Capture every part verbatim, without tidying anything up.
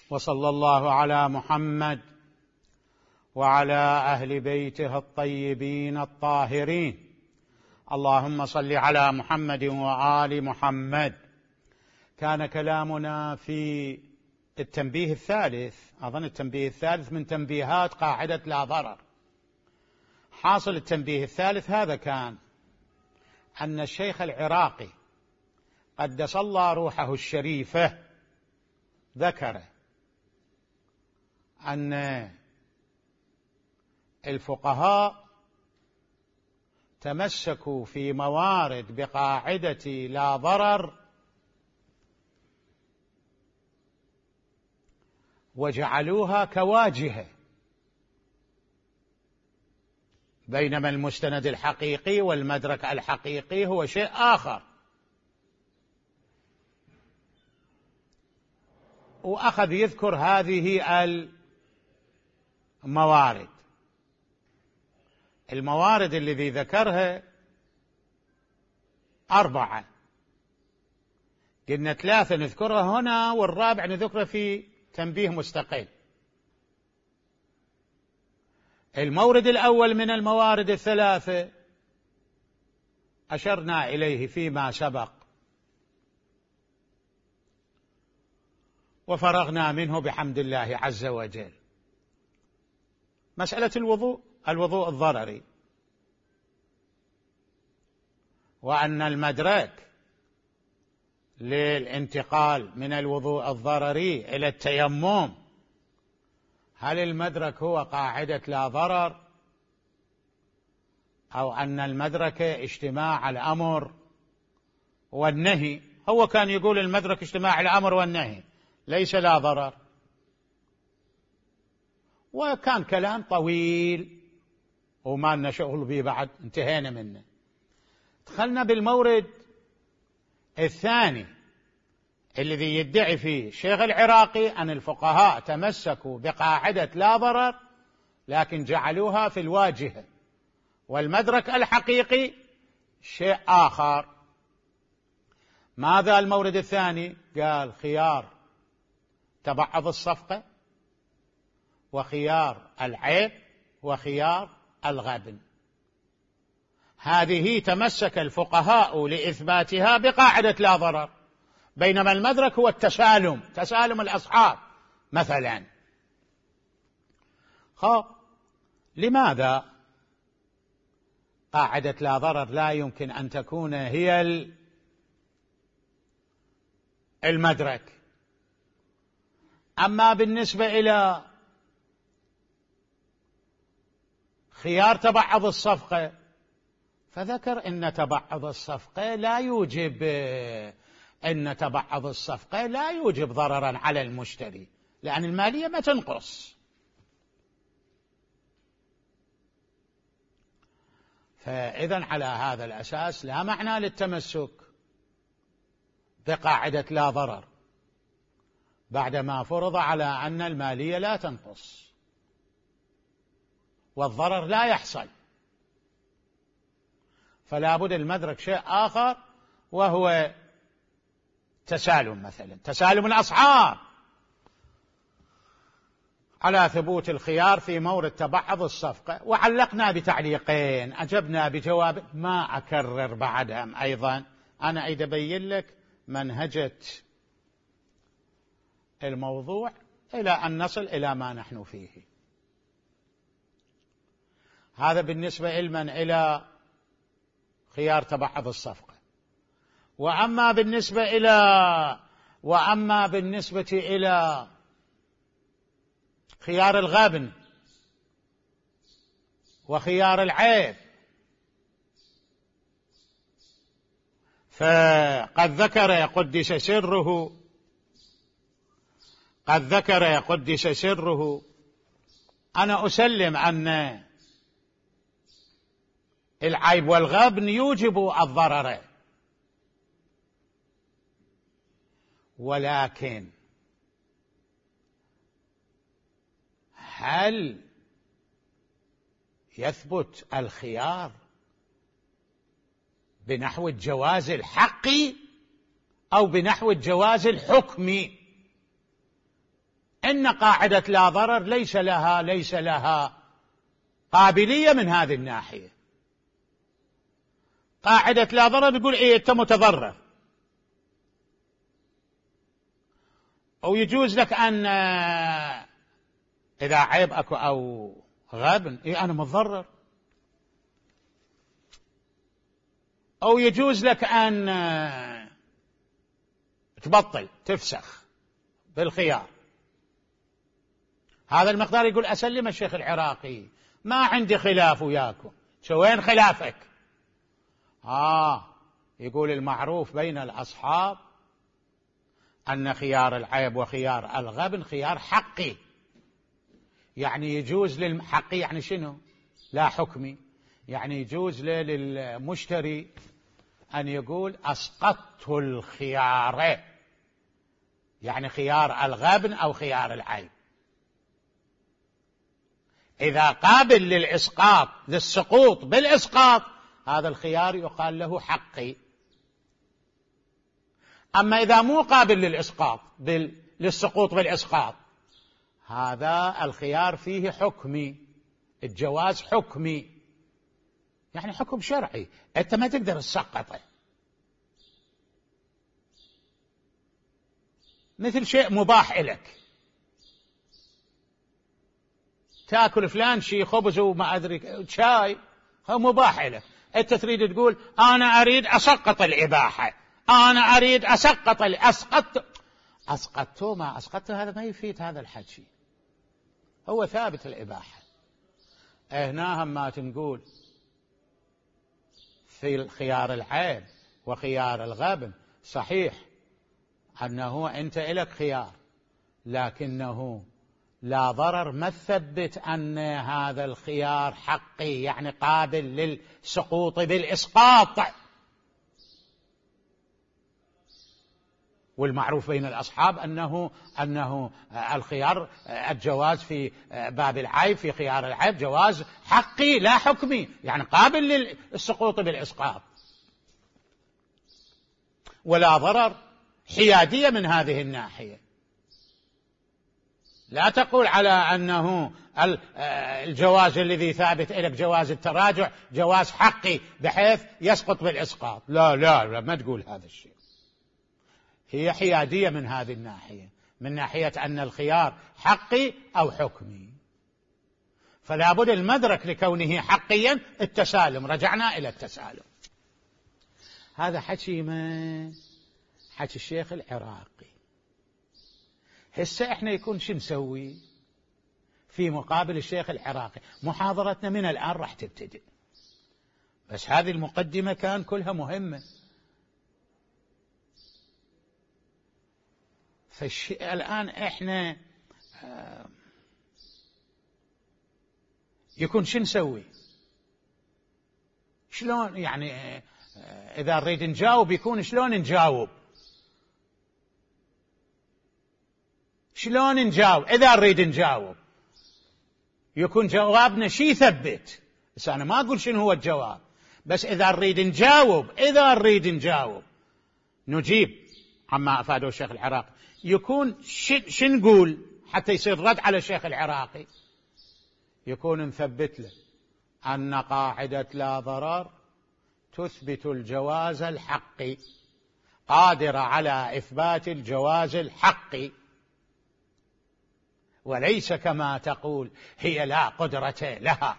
وصلى الله على محمد وعلى أهل بيته الطيبين الطاهرين. اللهم صل على محمد وآل محمد. كان كلامنا في التنبيه الثالث، أظن التنبيه الثالث من تنبيهات قاعدة لا ضرر. حاصل التنبيه الثالث هذا كان أن الشيخ العراقي قدس الله روحه الشريفة ذكر أن الفقهاء تمسكوا في موارد بقاعدة لا ضرر وجعلوها كواجهة، بينما المستند الحقيقي والمدرك الحقيقي هو شيء آخر. وأخذ يذكر هذه الموارد. الموارد الذي ذكرها أربعة، قلنا ثلاثة نذكرها هنا والرابع نذكره في تنبيه مستقل. المورد الأول من الموارد الثلاثة أشرنا إليه فيما سبق وفرغنا منه بحمد الله عز وجل. مسألة الوضوء، الوضوء الضرري، وأن المدرك للانتقال من الوضوء الضرري إلى التيمم، هل المدرك هو قاعدة لا ضرر أو أن المدرك اجتماع الأمر والنهي؟ هو كان يقول المدرك اجتماع الأمر والنهي ليس لا ضرر، وكان كلام طويل وما لنا شغل به بعد، انتهينا منه. دخلنا بالمورد الثاني الذي يدعي فيه الشيخ العراقي أن الفقهاء تمسكوا بقاعدة لا ضرر لكن جعلوها في الواجهة، والمدرك الحقيقي شيء آخر. ماذا المورد الثاني؟ قال خيار تبعض الصفقة وخيار العيب وخيار الغبن. هذه تمسك الفقهاء لإثباتها بقاعدة لا ضرر، بينما المدرك هو التسالم، تسالم الأصحاب مثلا. خب لماذا قاعدة لا ضرر لا يمكن أن تكون هي المدرك؟ أما بالنسبة إلى خيار تبعض الصفقة فذكر أن تبعض الصفقة لا يوجب أن تبعض الصفقة لا يوجب ضررا على المشتري، لأن المالية ما تنقص. فإذا على هذا الأساس لا معنى للتمسك بقاعدة لا ضرر بعدما فرض على أن المالية لا تنقص والضرر لا يحصل. فلا بد المدرك شيء آخر وهو تسالم، مثلا تسالم الأصحاب على ثبوت الخيار في مورد تبعض الصفقة. وعلقنا بتعليقين أجبنا بجواب ما أكرر بعدهم. أيضا أنا أيضا أبين لك منهجة الموضوع إلى أن نصل إلى ما نحن فيه. هذا بالنسبة علما إلى خيار تبعض الصفقة. وأما بالنسبة إلى وأما بالنسبة إلى خيار الغبن وخيار العيب فقد ذكر قدس سره قد ذكر قدس سره أنا أسلم أن العيب والغبن يوجب الضرر، ولكن هل يثبت الخيار بنحو الجواز الحقي أو بنحو الجواز الحكمي؟ إن قاعدة لا ضرر ليس لها ليس لها قابلية من هذه الناحية. قاعدة لا ضرر يقول إيه أنت متضرر، أو يجوز لك أن إذا عيب أكو أو غبن إيه أنا متضرر، أو يجوز لك أن تبطل تفسخ بالخيار. هذا المقدار يقول أسلم الشيخ العراقي ما عندي خلاف وياكم. شو وين خلافك؟ آه يقول المعروف بين الأصحاب أن خيار العيب وخيار الغبن خيار حقي، يعني يجوز للحقي يعني شنو؟ لا حكمي، يعني يجوز للمشتري أن يقول أسقطت الخيار، يعني خيار الغبن أو خيار العيب. إذا قابل للإسقاط للسقوط بالإسقاط هذا الخيار يقال له حقي. أما إذا مو قابل للإسقاط بال... للسقوط بالإسقاط هذا الخيار فيه حكمي، الجواز حكمي، يعني حكم شرعي أنت ما تقدر تسقطه، مثل شيء مباح لك تأكل فلان شيء خبز وما أدري شاي، هو مباح لك، أنت تريد تقول أنا أريد أسقط الإباحة، أنا أريد أسقط أسقط أسقطته ما أسقطته، هذا ما يفيد هذا الحكي، هو ثابت الإباحة. هنا هم ما تنقول في الخيار العيب وخيار الغبن صحيح أنه أنت إلك خيار، لكنه لا ضرر ما تثبت أن هذا الخيار حقي يعني قابل للسقوط بالإسقاط. والمعروف بين الأصحاب أنه أنه الخيار الجواز في باب العيب في خيار العيب جواز حقي لا حكمي، يعني قابل للسقوط بالإسقاط. ولا ضرر حيادية من هذه الناحية، لا تقول على أنه الجواز الذي ثابت لك جواز التراجع جواز حقي بحيث يسقط بالإسقاط، لا لا لا ما تقول هذا الشيء. هي حيادية من هذه الناحية، من ناحية أن الخيار حقي أو حكمي، فلا بد المدرك لكونه حقيا التسالم، رجعنا إلى التسالم. هذا حكي ما حكي الشيخ العراقي. هسه احنا يكون شو نسوي في مقابل الشيخ العراقي؟ محاضرتنا من الآن راح تبتدئ، بس هذه المقدمة كان كلها مهمة. فالشيء الآن احنا يكون شو نسوي؟ شلون يعني إذا نريد نجاوب يكون شلون نجاوب؟ شلون نجاوب إذا نريد نجاوب؟ يكون جوابنا شي ثبت، بس أنا ما أقول شنو هو الجواب، بس إذا نريد نجاوب إذا نريد نجاوب نجيب عما أفاده الشيخ العراقي، يكون شو نقول حتى يصير رد على الشيخ العراقي؟ يكون نثبت له أن قاعدة لا ضرر تثبت الجواز الحقي، قادرة على إثبات الجواز الحقي، وليس كما تقول هي لا قدرة لها،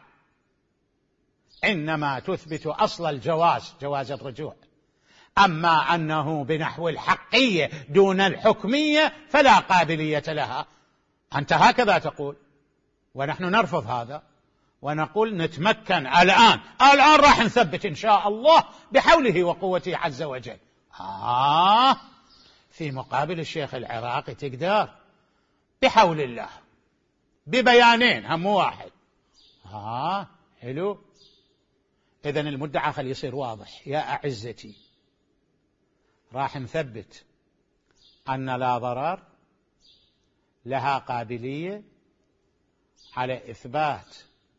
إنما تثبت أصل الجواز جواز الرجوع. أما أنه بنحو الحقية دون الحكمية فلا قابلية لها، أنت هكذا تقول، ونحن نرفض هذا ونقول نتمكن الآن الآن راح نثبت إن شاء الله بحوله وقوته عز وجل. آه في مقابل الشيخ العراقي تقدر بحول الله ببيانين هم واحد. آه حلو، إذن المدعى خلي يصير واضح. يا أعزتي راح نثبت أن لا ضرر لها قابلية على إثبات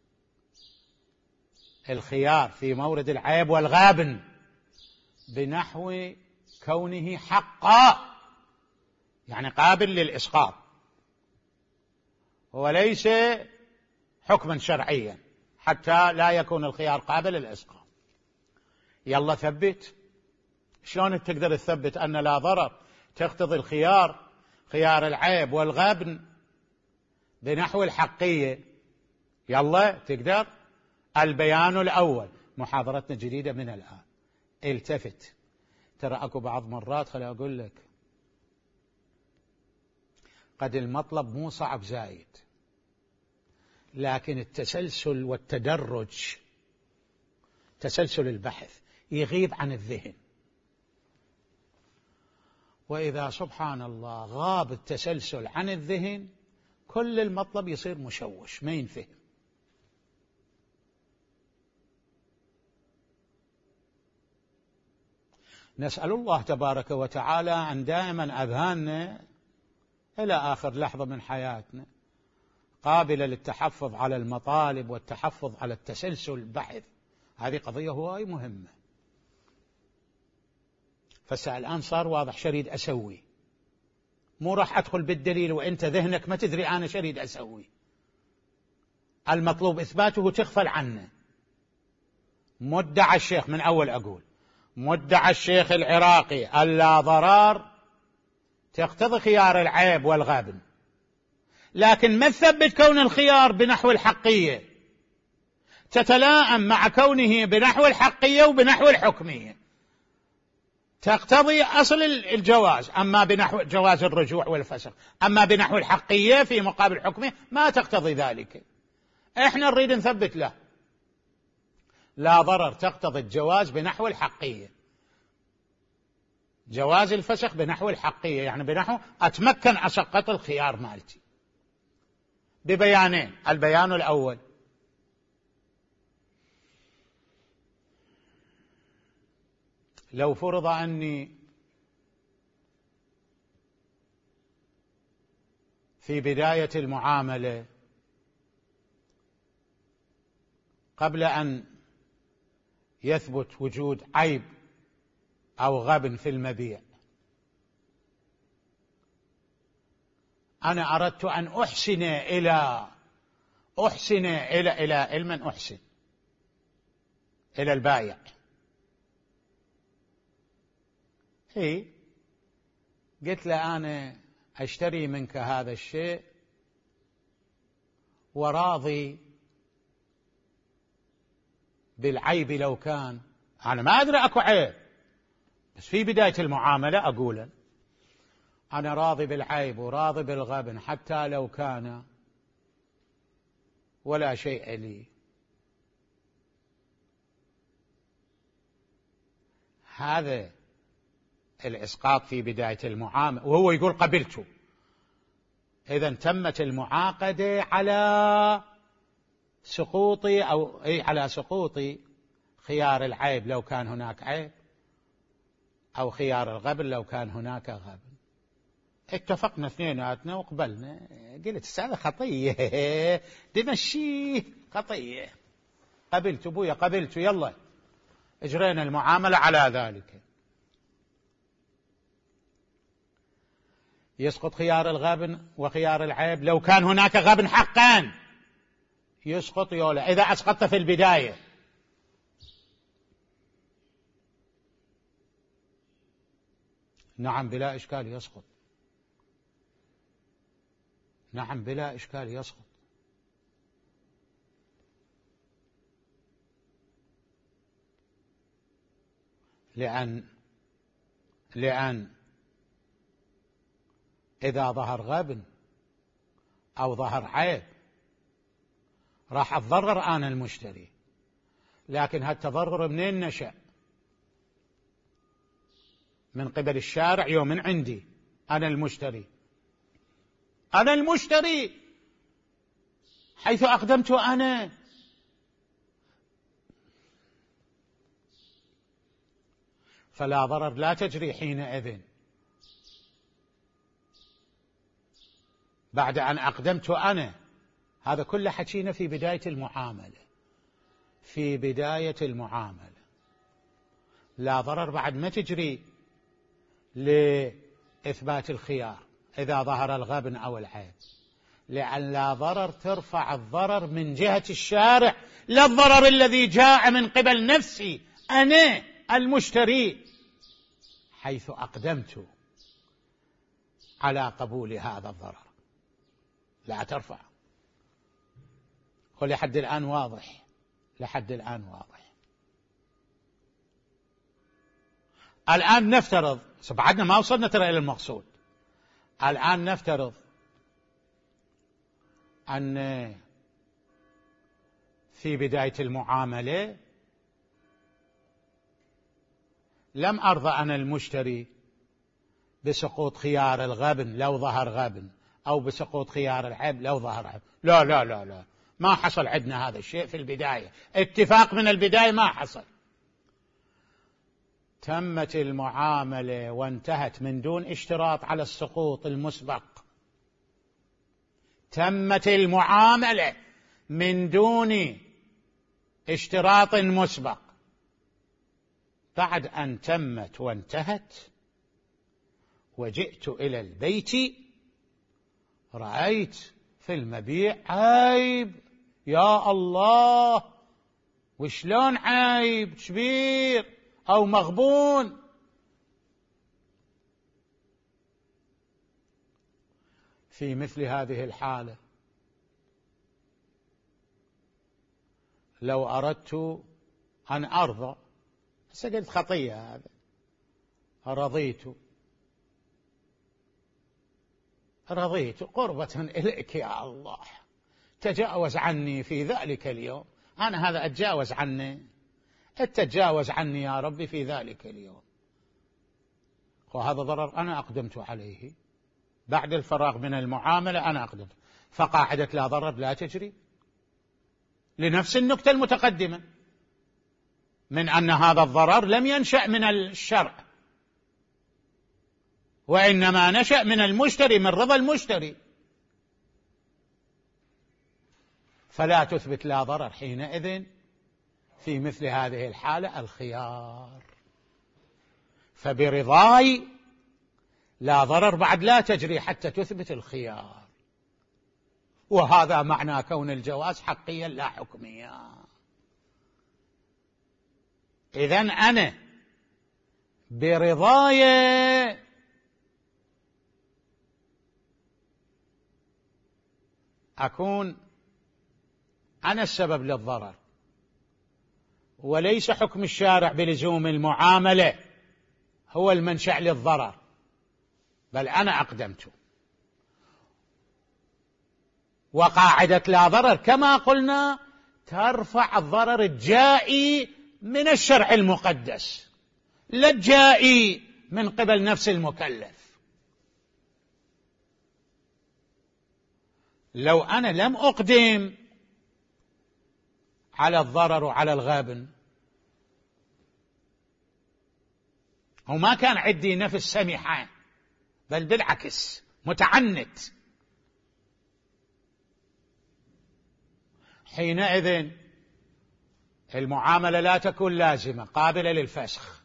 الخيار في مورد العيب والغابن بنحو كونه حقا، يعني قابل للإسقاط. وليس حكما شرعيا حتى لا يكون الخيار قابل للإسقاط. يلا ثبت. شلون تقدر تثبت أن لا ضرر تقتضي الخيار، خيار العيب والغبن بنحو الحقية؟ يلا تقدر. البيان الأول، محاضرتنا جديدة من الآن. التفت. ترى أكو بعض مرات خلي أقول لك قد المطلب مو صعب زايد، لكن التسلسل والتدرج، تسلسل البحث يغيب عن الذهن. وإذا سبحان الله غاب التسلسل عن الذهن كل المطلب يصير مشوش ما ينفهم. نسأل الله تبارك وتعالى أن دائما أذهاننا إلى آخر لحظة من حياتنا قابلة للتحفظ على المطالب والتحفظ على التسلسل البحث. هذه قضية هواي مهمة. فالآن صار واضح شريد أسوي، مو راح أدخل بالدليل وإنت ذهنك ما تدري أنا شريد أسوي. المطلوب إثباته تغفل عنه. مدعى الشيخ، من أول أقول مدعى الشيخ العراقي اللا ضرار تقتضي خيار العيب والغبن، لكن ما تثبت كون الخيار بنحو الحقية تتلائم مع كونه بنحو الحقية وبنحو الحكمية، تقتضي أصل الجواز، أما بنحو جواز الرجوع والفسخ، أما بنحو الحقية في مقابل الحكمية ما تقتضي ذلك. إحنا نريد نثبت له لا ضرر تقتضي الجواز بنحو الحقية، جواز الفسخ بنحو الحقية، يعني بنحو أتمكن أسقط الخيار مالتي ببيانين. البيان الأول، لو فرض أني في بداية المعاملة قبل أن يثبت وجود عيب أو غبن في المبيع أنا أردت أن أحسن إلى أحسن إلى إلى المن أحسن إلى البائع. هي قلت له أنا أشتري منك هذا الشيء وراضي بالعيب لو كان، أنا ما أدري أكو عيب بس في بداية المعاملة أقول أنا راضي بالعيب وراضي بالغبن حتى لو كان ولا شيء لي. هذا الإسقاط في بداية المعاملة، وهو يقول قبلته. إذن تمت المعاقدة على سقوطي أو أي على سقوطي خيار العيب لو كان هناك عيب، أو خيار الغبن لو كان هناك غبن. اتفقنا اثنيناتنا وقبلنا. قلت هذا خطية دمشيه خطية، قبلت أبويا قبلت، يلا اجرينا المعاملة على ذلك. يسقط خيار الغبن وخيار العيب لو كان هناك غبن حقا، يسقط يولا إذا أسقطت في البداية. نعم بلا إشكال يسقط، نعم بلا إشكال يسقط. لأن لأن إذا ظهر غبن أو ظهر عيب راح أتضرر أنا المشتري، لكن هالتضرر منين نشأ؟ من قبل الشارع يوم من عندي أنا المشتري، أنا المشتري حيث أقدمت أنا. فلا ضرر لا تجري حينئذ بعد أن أقدمت أنا. هذا كله حكينا في بداية المعاملة. في بداية المعاملة لا ضرر بعد ما تجري لإثبات الخيار إذا ظهر الغبن أو العيب، لأن لا ضرر ترفع الضرر من جهة الشارع، لا الضرر الذي جاء من قبل نفسي أنا المشتري، حيث أقدمت على قبول هذا الضرر لا ترفع. ولحد الآن واضح، لحد الآن واضح. الآن نفترض، بعدنا ما وصلنا ترى إلى المقصود، الآن نفترض أن في بداية المعاملة لم أرضى أنا المشتري بسقوط خيار الغبن لو ظهر غبن، أو بسقوط خيار العيب لو ظهر عيب. لا لا لا لا، ما حصل عندنا هذا الشيء في البداية، اتفاق من البداية ما حصل. تمت المعاملة وانتهت من دون اشتراط على السقوط المسبق، تمت المعاملة من دون اشتراط مسبق. بعد أن تمت وانتهت وجئت إلى البيت، رأيت في المبيع عيب. يا الله، وشلون عيب؟ شبير أو مغبون؟ في مثل هذه الحالة لو أردت أن أرضى، بس قلت خطية هذا، رضيت رضيت قربة إليك يا الله، تجاوز عني في ذلك اليوم. أنا هذا أتجاوز عني، أتجاوز عني يا ربي في ذلك اليوم. وهذا ضرر أنا أقدمت عليه بعد الفراغ من المعاملة، أنا أقدمت، فقاعدة لا ضرر لا تجري لنفس النكتة المتقدمة من أن هذا الضرر لم ينشأ من الشرع، وإنما نشأ من المشتري، من رضا المشتري، فلا تثبت لا ضرر حينئذ في مثل هذه الحالة الخيار. فبرضاي لا ضرر بعد لا تجري حتى تثبت الخيار، وهذا معنى كون الجواز حقيا لا حكميا. إذن أنا برضاي أكون أنا السبب للضرر، وليس حكم الشارع بلزوم المعاملة هو المنشأ للضرر، بل أنا أقدمت. وقاعدة لا ضرر كما قلنا ترفع الضرر الجائي من الشرع المقدس، لا الجائي من قبل نفس المكلف. لو أنا لم أقدم على الضرر وعلى الغابن، وما كان عندي نفس سمحة، بل بالعكس متعنت، حينئذ المعاملة لا تكون لازمة قابلة للفسخ.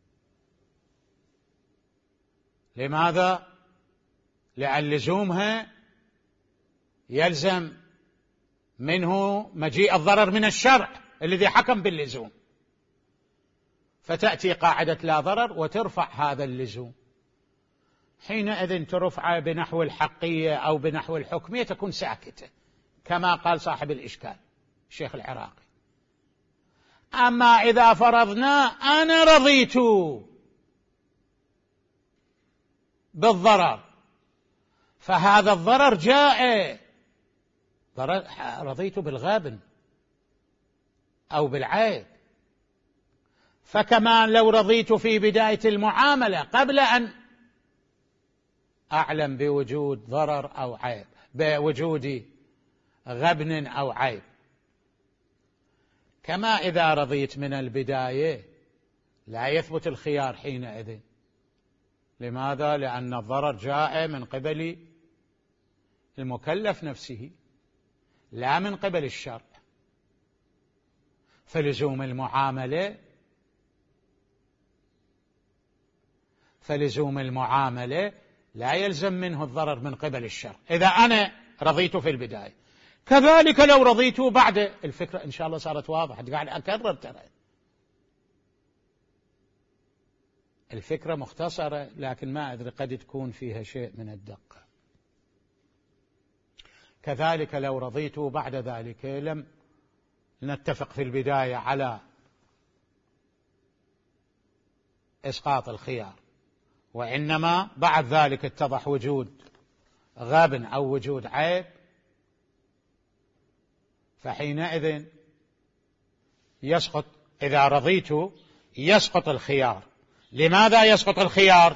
لماذا؟ لأن لزومها يلزم منه مجيء الضرر من الشرع الذي حكم باللزوم، فتأتي قاعدة لا ضرر وترفع هذا اللزوم. حينئذ ترفع بنحو الحقية أو بنحو الحكمية، تكون ساكتة كما قال صاحب الإشكال الشيخ العراقي. أما إذا فرضنا أنا رضيت بالضرر، فهذا الضرر جاء، رضيت بالغابن أو بالعيب، فكما لو رضيت في بداية المعاملة قبل أن أعلم بوجود ضرر أو عيب، بوجود غبن أو عيب، كما إذا رضيت من البداية لا يثبت الخيار حينئذ. لماذا؟ لأن الضرر جاء من قبل المكلف نفسه لا من قبل الشرع، فلزوم المعاملة فلزوم المعاملة لا يلزم منه الضرر من قبل الشرع. إذا أنا رضيت في البداية، كذلك لو رضيت بعد. الفكرة إن شاء الله صارت واضحة، قاعد أكرر ترى الفكرة مختصرة، لكن ما أدري قد تكون فيها شيء من الدقة. كذلك لو رضيت بعد ذلك لم نتفق في البداية على إسقاط الخيار، وإنما بعد ذلك اتضح وجود غبن أو وجود عيب، فحينئذ يسقط. إذا رضيت يسقط الخيار. لماذا يسقط الخيار؟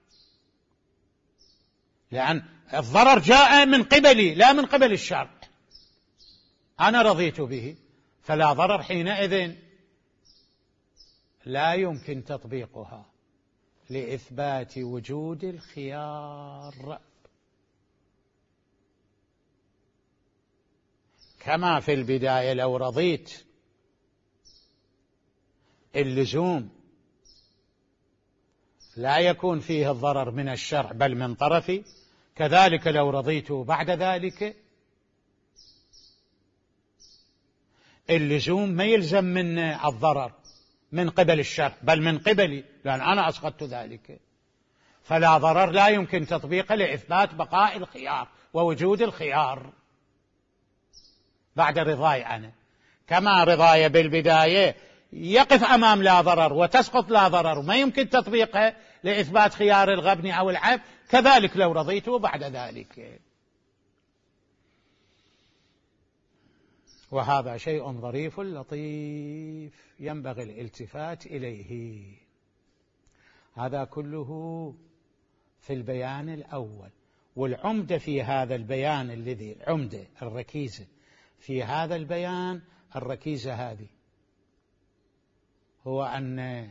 لأن الضرر جاء من قبلي لا من قبل الشرع، أنا رضيت به، فلا ضرر، حينئذ لا يمكن تطبيقها لإثبات وجود الخيار. كما في البداية لو رضيت اللزوم لا يكون فيه الضرر من الشرع بل من طرفي، كذلك لو رضيت بعد ذلك اللزوم ما يلزم من الضرر من قبل الشرع بل من قبلي، لأن أنا أسقطت ذلك، فلا ضرر لا يمكن تطبيقه لإثبات بقاء الخيار ووجود الخيار بعد رضاي أنا. كما رضاي بالبداية يقف أمام لا ضرر وتسقط لا ضرر وما يمكن تطبيقه لإثبات خيار الغبن أو العيب، كذلك لو رضيت بعد ذلك. وهذا شيء ظريف لطيف ينبغي الالتفات إليه. هذا كله في البيان الأول. والعمدة في هذا البيان، الذي العمدة الركيزة في هذا البيان، الركيزة هذه، هو أن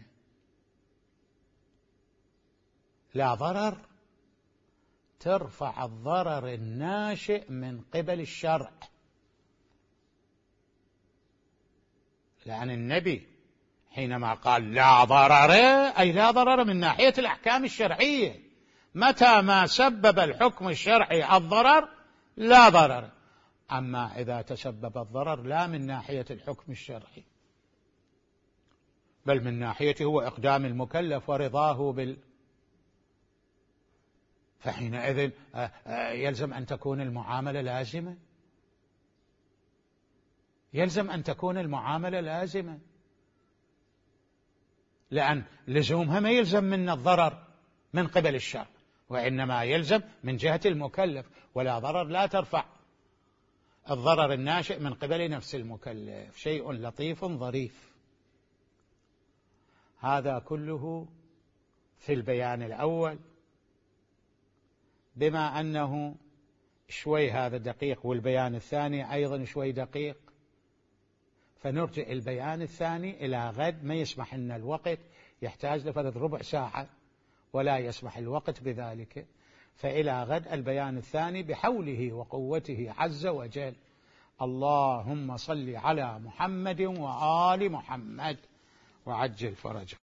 لا ضرر ترفع الضرر الناشئ من قبل الشرع، لأن النبي حينما قال لا ضرر أي لا ضرر من ناحية الأحكام الشرعية، متى ما سبب الحكم الشرعي الضرر لا ضرر. أما إذا تسبب الضرر لا من ناحية الحكم الشرعي بل من ناحية هو إقدام المكلف ورضاه بال فحينئذ يلزم أن تكون المعاملة لازمة، يلزم أن تكون المعاملة لازمة، لأن لزومها ما يلزم من الضرر من قبل الشرع، وإنما يلزم من جهة المكلف، ولا ضرر لا ترفع الضرر الناشئ من قبل نفس المكلف. شيء لطيف ظريف. هذا كله في البيان الأول، بما أنه شوي هذا دقيق والبيان الثاني أيضا شوي دقيق، فنرجع البيان الثاني إلى غد. ما يسمح لنا الوقت، يحتاج لفرض ربع ساعة ولا يسمح الوقت بذلك، فإلى غد البيان الثاني بحوله وقوته عز وجل. اللهم صل على محمد وآل محمد وعجل فرجه.